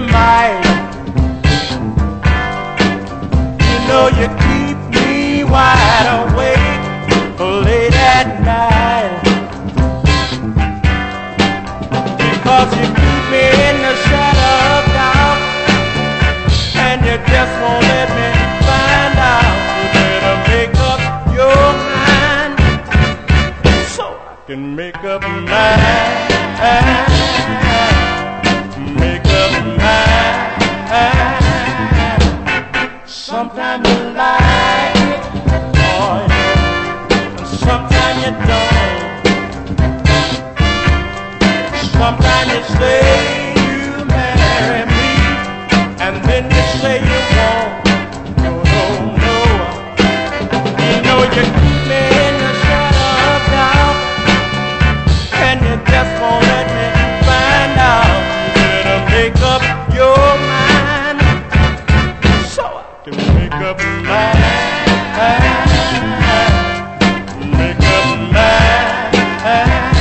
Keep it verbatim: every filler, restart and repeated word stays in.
might. You know you keep me wide awake late at night, because you keep me in the shadow of doubt, and you just won't let me find out. You better make up your mind so I can make up mine. Make up mine. Sometimes you like it, boy, and sometimes you don't. Sometimes you say you marry me, and then you say you won't. No, no, no. You know you keep me in the shadow of doubt, and you just won't let me find out. You better make up your mind so I can make up mine.